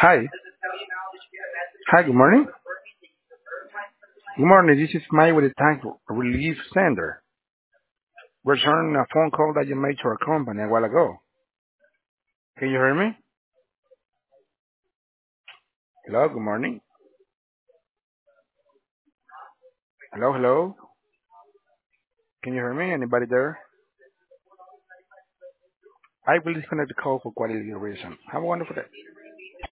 Hi. Hi, good morning. Good morning. This is Mike with the Tank Relief Center. Returning a phone call that you made to our company a while ago. Can you hear me? Hello, good morning. Hello, hello. Can you hear me? Anybody there? I will disconnect the call for quality reason. Have a wonderful day.